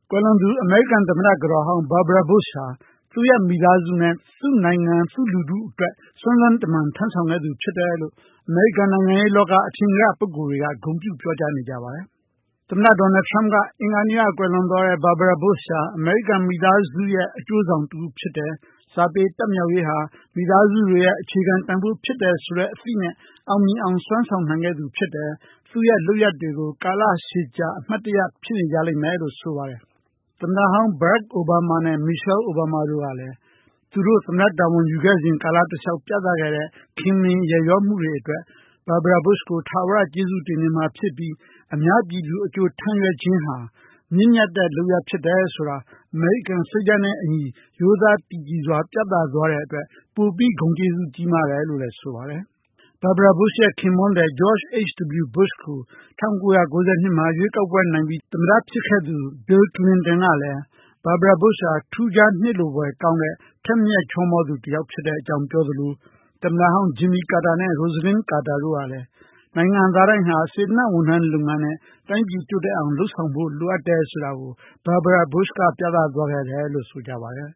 ကွယ်လွန်သူအမေရိကန်သမ္မတကတော်ဟောင်း Barbara Bush ဟာသူ့ရဲ့မိသားစုနဲ့သူ့နိုင်ငံသူ့လူထုအတွက်စွမ်းစွမ်းတမန်ထမ်းဆောင်ခဲ့သူဖြစ်တယ်လို့အမေရိကန်နိုင်ငံရေးလောကအထင်ကရပုဂ္ဂိုလ်တွေကဂုဏ်ပြုပြောကြားနေကြပါတယ်။သမ္မတဒေါ်နယ်ထရမ့်ကအင်္ဂါနေ့ကကွယ်လွန်သွားတဲ့ Barbara Bush ဟာအမေရိကန်မိသားစုရဲ့အကျိုးဆောင်တစ်ဦးဖြစ်တယ်။စာပေတတ်မြောက်ရေးဟာမိသားစုတွေရဲ့အခြေခံတန်ဖိုးဖြစ်တယ်ဆိုတဲ့အသိနဲ့အောင်မြင်အောင်စွမ်းဆောင်နိုင်ခဲ့သူဖြစ်တယ်။သူ့ရဲ့လုပ်ရပ်တွေကိုကာလရှည်ကြာအမှတ်တရဖြစ်နေကြလိမ့်မယ်လို့ဆိုပါတယ်။သမ္မတဟောင်း Barack Obama နဲ့ Michelle Obama တို့ကလည်းသူတို့သမ္မတတာဝန်ယူခဲ့စဉ်ကာလတလျှောက်ပြသခဲ့တဲ့ခင်မင်ရည်ရောမှုတွေအတွက် Barbara Bush ကိုထာဝရကျေးဇူးတင်နေမှာဖြစ်ပြီးအများပြည်သူအကျိုးထမ်းရွက်ခြင်းဟာမြင့်မြတ်တဲ့လုပ်ရပ်ဖြစ်တယ်ဆိုတာအမေရိကန်စိတ်ဓာတ်နဲ့အညီရိုးသားတည်ကြည်စွာပြသသွားတဲ့အတွက်ပိုပြီးဂုဏ်ကျေးဇူးကြီးမားတယ်လို့လည်းဆိုပါတယ်။ Barbara Bush ရဲ့ခင်ပွန်းသည် George H.W. Bush ကို1992မှာရွေးကောက်ပွဲနိုင်ပြီးသမ္မတဖြစ်ခဲ့သူ Bill Clinton ကလည်း Barbara Bush ဟာထူးခြားနှစ်လိုဖွယ်ကောင်းတဲ့ထက်မြက်ချောမောသူတစ်ယောက်ဖြစ်တဲ့အကြောင်းပြောသလိုသမ္မတဟောင်း Jimmy Carter နဲ့ Rosalynn Carter တို့ကလည်းနိုင်ငံသားတိုင်းဟာစေတနာ့ဝန်ထမ်းလုပ်ငန်းနဲ့တိုင်းပြည်တိုးတက်အောင်လုပ်ဆောင်ဖို့လိုအပ်တယ်ဆိုတာကို Barbara Bush ကပြသသွားခဲ့တယ်လို့ဆိုကြပါတယ်